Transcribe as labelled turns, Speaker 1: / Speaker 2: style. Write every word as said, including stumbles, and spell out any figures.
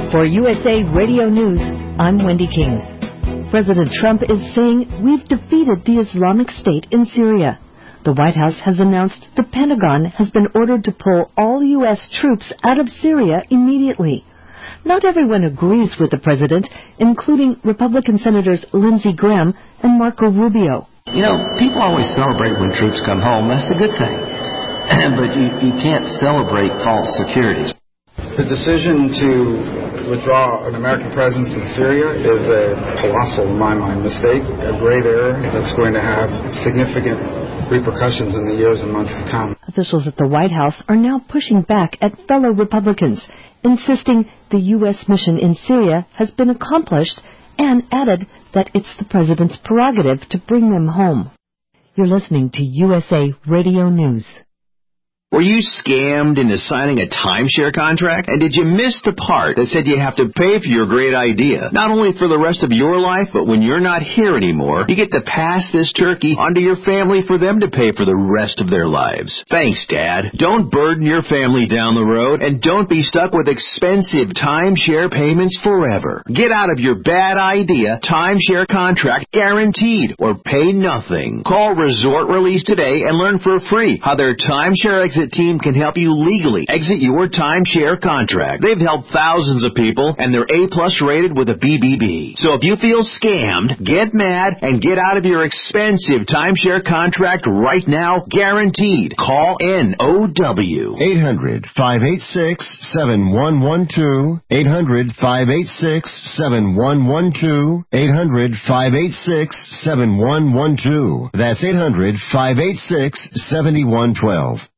Speaker 1: For U S A Radio News, I'm Wendy King. President Trump is saying we've defeated the Islamic State in Syria. The White House has announced the Pentagon has been ordered to pull all U S troops out of Syria immediately. Not everyone agrees with the president, including Republican Senators Lindsey Graham and Marco Rubio.
Speaker 2: You know, people always celebrate when troops come home. That's a good thing. But you, you can't celebrate false security.
Speaker 3: The decision to withdraw an American presence in Syria is a colossal, in my mind, mistake, a great error that's going to have significant repercussions in the years and months to come.
Speaker 1: Officials at the White House are now pushing back at fellow Republicans, insisting the U S mission in Syria has been accomplished, and added that it's the president's prerogative to bring them home. You're listening to U S A Radio News.
Speaker 4: Were you scammed into signing a timeshare contract? And did you miss the part that said you have to pay for your great idea? Not only for the rest of your life, but when you're not here anymore, you get to pass this turkey onto your family for them to pay for the rest of their lives. Thanks, Dad. Don't burden your family down the road, and don't be stuck with expensive timeshare payments forever. Get out of your bad idea timeshare contract guaranteed, or pay nothing. Call Resort Release today and learn for free how their timeshare exit team can help you legally exit your timeshare contract. They've helped thousands of people, and they're A-plus rated with a B B B. So if you feel scammed, get mad and get out of your expensive timeshare contract right now, guaranteed. Call N O W.
Speaker 5: eight hundred, five eight six, seven one one two. eight hundred, five eight six, seven one one two. eight hundred, five eight six, seven one one two. That's eight hundred, five eight six, seven one one two.